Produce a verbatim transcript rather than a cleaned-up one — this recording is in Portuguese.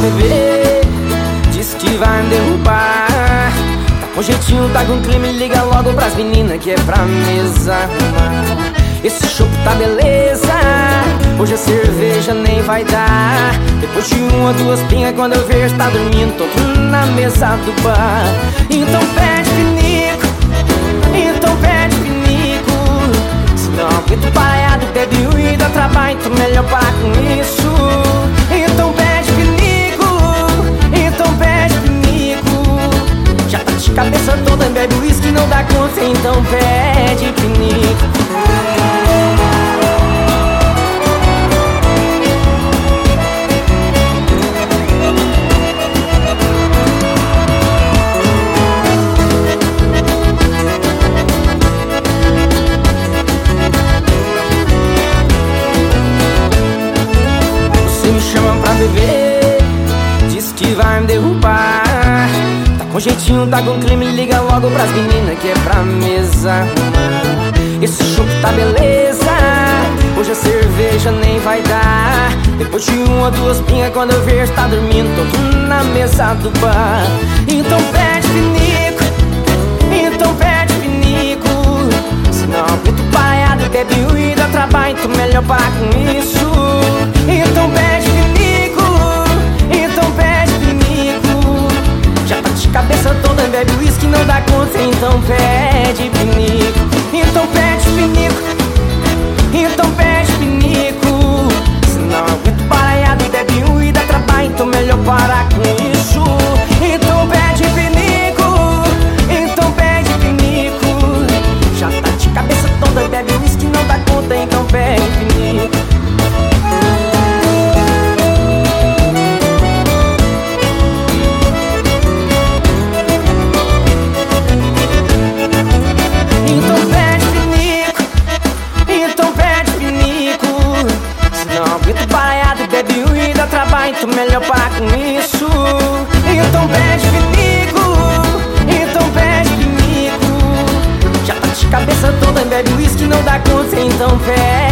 beber, diz que vai me derrubar. Tá com jeitinho, tá com crime, liga logo pras meninas que é pra mesa arrumar. Esse chopp tá beleza, hoje a cerveja nem vai dar. Depois de uma ou duas pingas, quando eu vejo tá dormindo todo na mesa do bar. Então pede pinico, então pede pinico. Se não aguento parado, bebe e dá trabalho, então melhor parar com isso. Então pede pinico, então pede pinico. Já tá de cabeça toda, bebe uísque, não dá conta, então pede pinico. Beber, diz que vai me derrubar. Tá com jeitinho, tá com crime, liga logo pras meninas que é pra mesa arrumar. Esse chopp tá beleza, hoje a cerveja nem vai dar. Depois de uma ou duas pingas, quando eu vejo tá dormindo todo na mesa do bar. Então pede pinico, então pede pinico. Se não aguento parado, bebe e dá trabalho, então melhor parar com isso. Então pede pinico, cabeça toda, bebe uísque, não dá conta, então pede pinico. Então pede pinico, então pede pinico. Se não aguento baraiado, bebe um e dá trabalho, então melhor parar com isso. Então pede pinico, então pede pinico. Já tá de cabeça toda, bebe uísque, não dá conta, então pede pinico. Bebe e dá trabalho, então melhor parar com isso. Então pede pinico, então pede pinico. Já tá de cabeça toda, bebe uísque, não dá conta, então pede